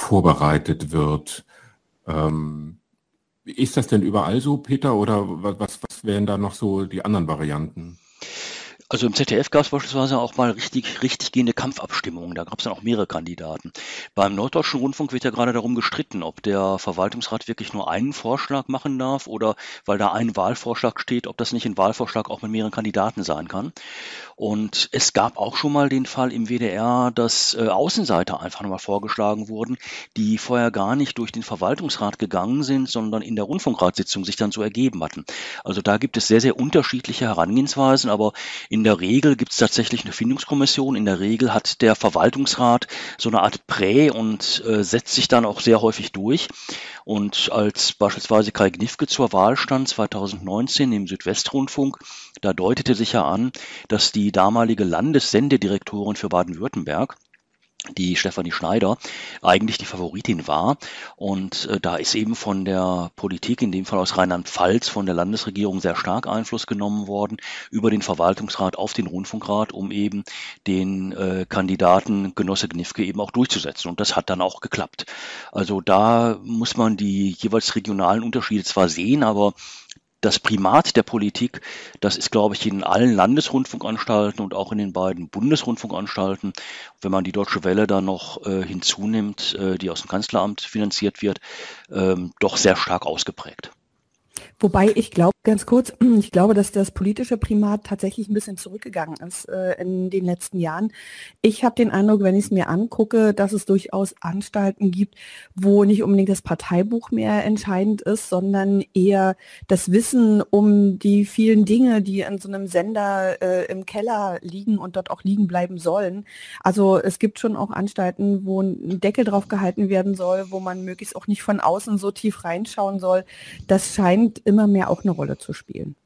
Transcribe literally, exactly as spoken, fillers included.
vorbereitet wird. Ähm, ist das denn überall so, Peter, oder was, was wären da noch so die anderen Varianten? Also im Z D F gab es beispielsweise auch mal richtig, richtig gehende Kampfabstimmungen. Da gab es dann auch mehrere Kandidaten. Beim Norddeutschen Rundfunk wird ja gerade darum gestritten, ob der Verwaltungsrat wirklich nur einen Vorschlag machen darf oder weil da ein Wahlvorschlag steht, ob das nicht ein Wahlvorschlag auch mit mehreren Kandidaten sein kann. Und es gab auch schon mal den Fall im W D R, dass äh, Außenseiter einfach nochmal vorgeschlagen wurden, die vorher gar nicht durch den Verwaltungsrat gegangen sind, sondern in der Rundfunkratssitzung sich dann so ergeben hatten. Also da gibt es sehr, sehr unterschiedliche Herangehensweisen, aber in der Regel gibt es tatsächlich eine Findungskommission. In der Regel hat der Verwaltungsrat so eine Art Prä und äh, setzt sich dann auch sehr häufig durch. Und als beispielsweise Kai Gniffke zur Wahl stand zweitausendneunzehn im Südwestrundfunk, da deutete sich ja an, dass die damalige Landessendedirektorin für Baden-Württemberg, die Stefanie Schneider, eigentlich die Favoritin war. Und äh, da ist eben von der Politik, in dem Fall aus Rheinland-Pfalz, von der Landesregierung sehr stark Einfluss genommen worden über den Verwaltungsrat auf den Rundfunkrat, um eben den äh, Kandidaten Genosse Gniffke eben auch durchzusetzen. Und das hat dann auch geklappt. Also da muss man die jeweils regionalen Unterschiede zwar sehen, aber das Primat der Politik, das ist, glaube ich, in allen Landesrundfunkanstalten und auch in den beiden Bundesrundfunkanstalten, wenn man die Deutsche Welle da noch äh, hinzunimmt, äh, die aus dem Kanzleramt finanziert wird, ähm, doch sehr stark ausgeprägt. Wobei ich glaube, ganz kurz, ich glaube, dass das politische Primat tatsächlich ein bisschen zurückgegangen ist äh, in den letzten Jahren. Ich habe den Eindruck, wenn ich es mir angucke, dass es durchaus Anstalten gibt, wo nicht unbedingt das Parteibuch mehr entscheidend ist, sondern eher das Wissen um die vielen Dinge, die in so einem Sender äh, im Keller liegen und dort auch liegen bleiben sollen. Also es gibt schon auch Anstalten, wo ein Deckel drauf gehalten werden soll, wo man möglichst auch nicht von außen so tief reinschauen soll. Das scheint immer mehr auch eine Rolle zu spielen.